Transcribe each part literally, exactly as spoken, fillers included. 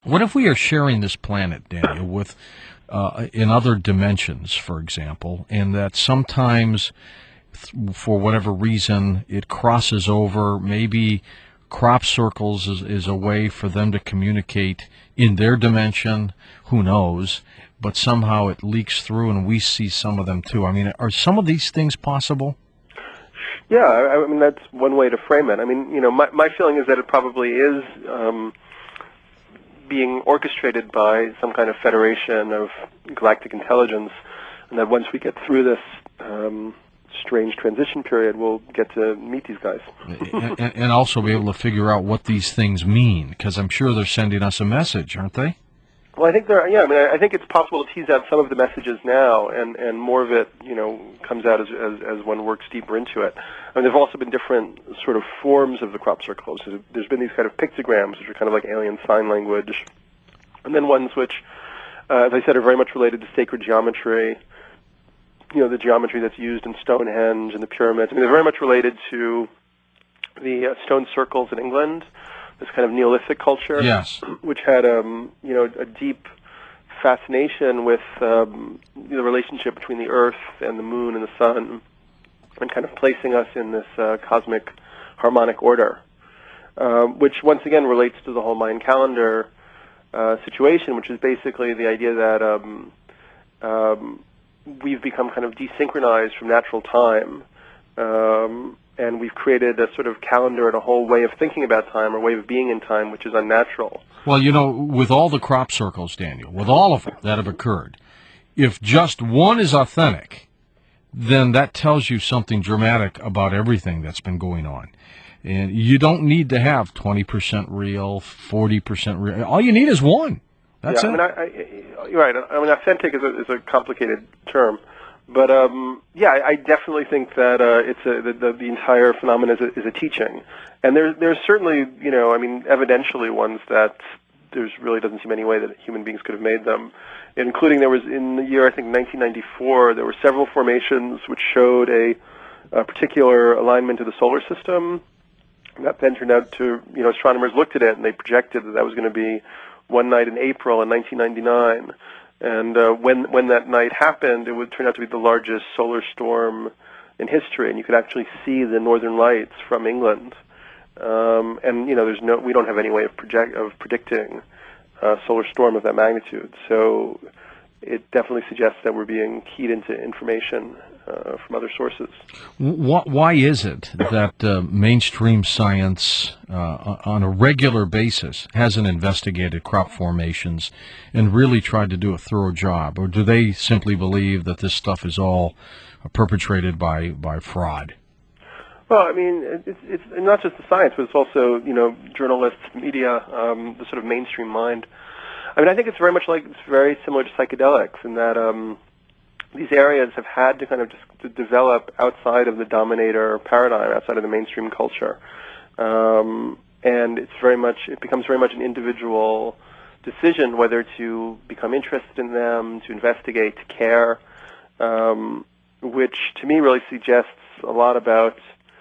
What if we are sharing this planet, Daniel, with uh, in other dimensions, for example, and that sometimes, th- for whatever reason, it crosses over? Maybe crop circles is, is a way for them to communicate in their dimension. Who knows? But somehow it leaks through, and we see some of them too. I mean, are some of these things possible? Yeah, I, I mean that's one way to frame it. I mean, you know, my my feeling is that it probably is. Um, being orchestrated by some kind of federation of galactic intelligence, and that once we get through this um, strange transition period, we'll get to meet these guys. and, and also be able to figure out what these things mean, because I'm sure they're sending us a message, aren't they? Well, I think there. Yeah, I mean, I think it's possible to tease out some of the messages now, and, and more of it, you know, comes out as, as as one works deeper into it. I mean, there've also been different sort of forms of the crop circles. There's been these kind of pictograms, which are kind of like alien sign language, and then ones which, uh, as I said, are very much related to sacred geometry. You know, the geometry that's used in Stonehenge and the pyramids. I mean, they're very much related to the uh, stone circles in England. This kind of Neolithic culture, yes, which had um, you know a deep fascination with um, the relationship between the Earth and the Moon and the Sun, and kind of placing us in this uh, cosmic harmonic order, um, which once again relates to the whole Mayan calendar uh, situation, which is basically the idea that um, um, we've become kind of desynchronized from natural time. Um, And we've created a sort of calendar and a whole way of thinking about time, or way of being in time, which is unnatural. Well, you know, with all the crop circles, Daniel, with all of them that have occurred, if just one is authentic, then that tells you something dramatic about everything that's been going on. And you don't need to have twenty percent real, forty percent real. All you need is one. That's yeah, it. I mean, I, I, you're right. I mean, authentic is a, is a complicated term. But um, yeah, I, I definitely think that uh, it's a, the, the the entire phenomenon is a, is a teaching, and there's there's certainly, you know, I mean, evidentially ones that there's really doesn't seem any way that human beings could have made them, including there was in the year I think nineteen ninety-four there were several formations which showed a, a particular alignment to the solar system. That then turned out to, you know, astronomers looked at it and they projected that that was going to be one night in April in nineteen ninety-nine. And uh, when when that night happened, it would turn out to be the largest solar storm in history, and you could actually see the northern lights from England. Um, and you know, there's no, we don't have any way of project of predicting a solar storm of that magnitude. So it definitely suggests that we're being keyed into information uh, from other sources. Why is it that uh, mainstream science, uh, on a regular basis, hasn't investigated crop formations and really tried to do a thorough job? Or do they simply believe that this stuff is all perpetrated by, by fraud? Well, I mean, it's, it's not just the science, but it's also, you know, journalists, media, um, the sort of mainstream mind. I mean, I think it's very much like, it's very similar to psychedelics in that um, these areas have had to kind of just to develop outside of the dominator paradigm, outside of the mainstream culture. Um, and it's very much, it becomes very much an individual decision whether to become interested in them, to investigate, to care, um, which to me really suggests a lot about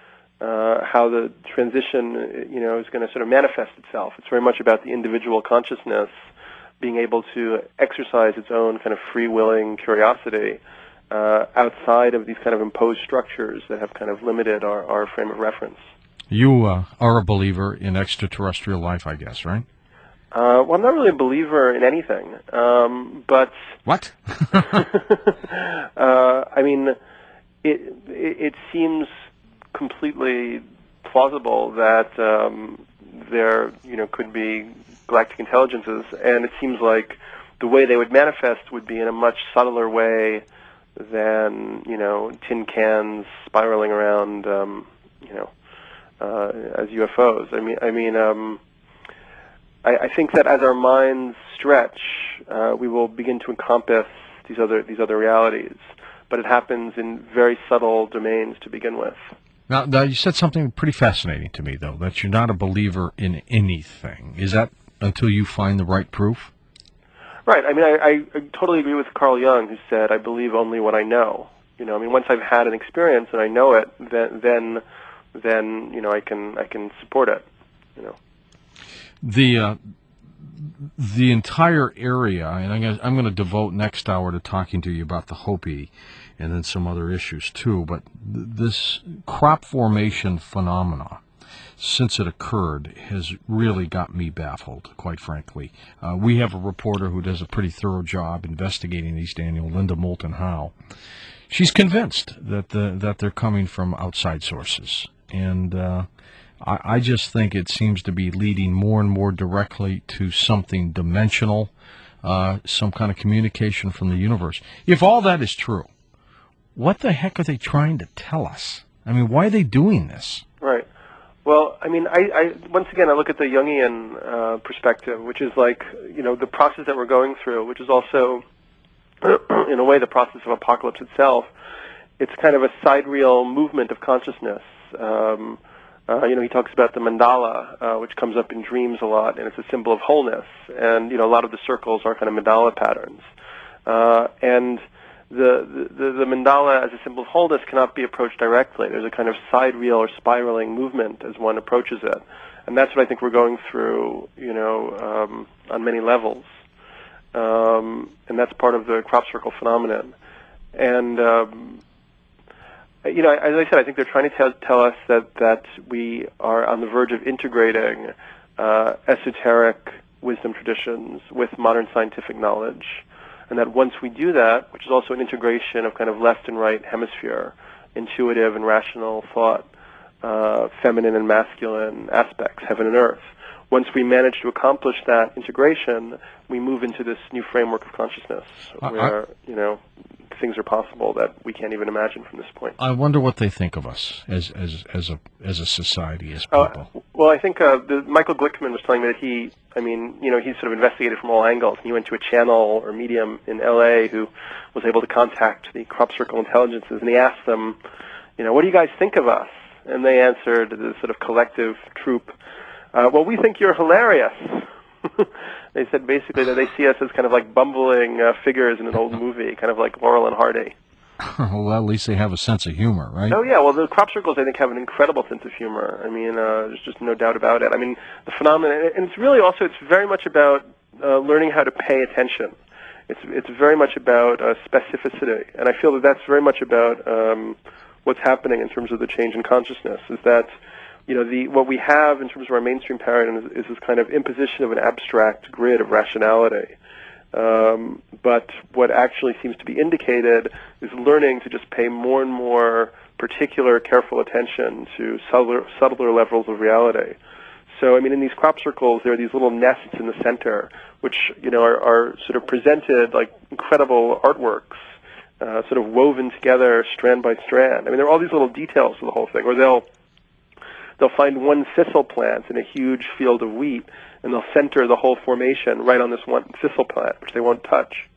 uh, how the transition, you know, is going to sort of manifest itself. It's very much about the individual consciousness being able to exercise its own kind of free-willing curiosity uh, outside of these kind of imposed structures that have kind of limited our, our frame of reference. You uh, are a believer in extraterrestrial life, I guess, right? Uh, well, I'm not really a believer in anything, um, but... What? uh, I mean, it, it, it seems completely plausible that um, there, you know, could be galactic intelligences, and it seems like the way they would manifest would be in a much subtler way than, you know, tin cans spiraling around, um, you know, uh, as U F Os. I mean, I mean, um, I, I think that as our minds stretch, uh, we will begin to encompass these other these other realities, but it happens in very subtle domains to begin with. Now, now, you said something pretty fascinating to me, though, that you're not a believer in anything. Is that until you find the right proof? Right. I mean, I, I, I totally agree with Carl Jung, who said, "I believe only what I know." You know, I mean, once I've had an experience and I know it, then, then, then you know, I can I can support it. You know, the uh, the entire area, and I'm going, to, I'm going to devote next hour to talking to you about the Hopi and then some other issues too, but th- this crop formation phenomena, since it occurred, has really got me baffled, quite frankly. Uh, we have a reporter who does a pretty thorough job investigating these, Daniel, Linda Moulton Howe. She's convinced that the, that they're coming from outside sources, and uh, I, I just think it seems to be leading more and more directly to something dimensional, uh, some kind of communication from the universe. If all that is true, what the heck are they trying to tell us? I mean, why are they doing this? Right. Well, I mean, I, I once again I look at the Jungian uh, perspective, which is like, you know, the process that we're going through, which is also, in a way, the process of apocalypse itself. It's kind of a sidereal movement of consciousness. Um, uh, you know, he talks about the mandala, uh, which comes up in dreams a lot, and it's a symbol of wholeness. And you know, a lot of the circles are kind of mandala patterns, uh, and The, the, the mandala as a symbol of wholeness cannot be approached directly. There's a kind of sidereal or spiraling movement as one approaches it. And that's what I think we're going through, you know, um, on many levels. Um, and that's part of the crop circle phenomenon. And, um, you know, as I said, I think they're trying to tell, tell us that, that we are on the verge of integrating uh, esoteric wisdom traditions with modern scientific knowledge. And that once we do that, which is also an integration of kind of left and right hemisphere, intuitive and rational thought, uh, feminine and masculine aspects, heaven and earth, once we manage to accomplish that integration, we move into this new framework of consciousness where, you know, things are possible that we can't even imagine from this point. I wonder what they think of us as as as a as a society, as people. Uh, well, I think uh, the, Michael Glickman was telling me that he, I mean, you know, he sort of investigated from all angles. He went to a channel or medium in L A who was able to contact the crop circle intelligences, and he asked them, you know, what do you guys think of us? And they answered, this sort of collective troop, uh, well, we think you're hilarious. They said basically that they see us as kind of like bumbling uh, figures in an old movie, kind of like Laurel and Hardy. Well, at least they have a sense of humor, right? Oh, yeah. Well, the crop circles, I think, have an incredible sense of humor. I mean, uh, there's just no doubt about it. I mean, the phenomenon, and it's really also, it's very much about uh, learning how to pay attention. It's it's very much about uh, specificity. And I feel that that's very much about um, what's happening in terms of the change in consciousness, is that, you know, the what we have in terms of our mainstream paradigm is, is this kind of imposition of an abstract grid of rationality. Um, but what actually seems to be indicated is learning to just pay more and more particular, careful attention to subtler, subtler levels of reality. So, I mean, in these crop circles, there are these little nests in the center, which, you know, are, are sort of presented like incredible artworks, uh, sort of woven together strand by strand. I mean, there are all these little details to the whole thing, where they'll they'll find one thistle plant in a huge field of wheat, and they'll center the whole formation right on this one thistle plant, which they won't touch.